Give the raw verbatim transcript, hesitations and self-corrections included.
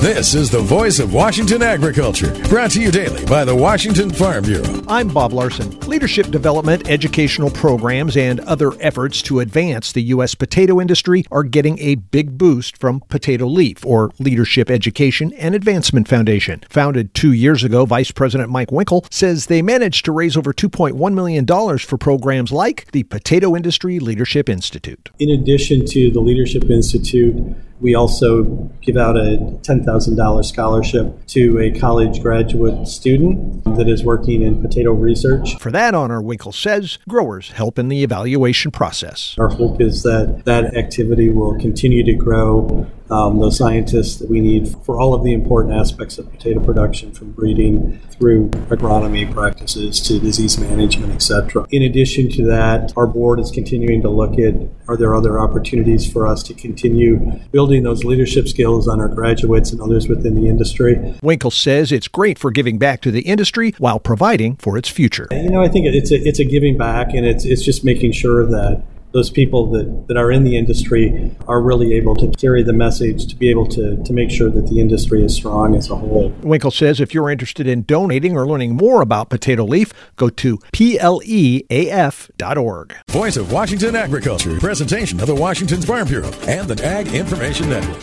This is the voice of Washington agriculture, brought to you daily by the Washington Farm Bureau. I'm Bob Larson. Leadership development, educational programs, and other efforts to advance the U S potato industry are getting a big boost from Potato Leaf, or Leadership Education and Advancement Foundation. Founded two years ago, Vice President Mike Winkle says they managed to raise over two point one million dollars for programs like the Potato Industry Leadership Institute. In addition to the Leadership Institute, we also give out a ten thousand dollars scholarship to a college graduate student that is working in potato research. For that honor, Winkle says, growers help in the evaluation process. Our hope is that that activity will continue to grow um, those scientists that we need for all of the important aspects of potato production, from breeding through agronomy practices to disease management, et cetera. In addition to that, our board is continuing to look at, are there other opportunities for us to continue building those leadership skills on our graduates and others within the industry. Winkle says it's great for giving back to the industry while providing for its future. You know, I think it's a, it's a giving back, and it's it's just making sure that those people that, that are in the industry are really able to carry the message to be able to, to make sure that the industry is strong as a whole. Winkle says if you're interested in donating or learning more about Potato Leaf, go to P L E A F dot org. Voice of Washington agriculture, presentation of the Washington Farm Bureau and the Ag Information Network.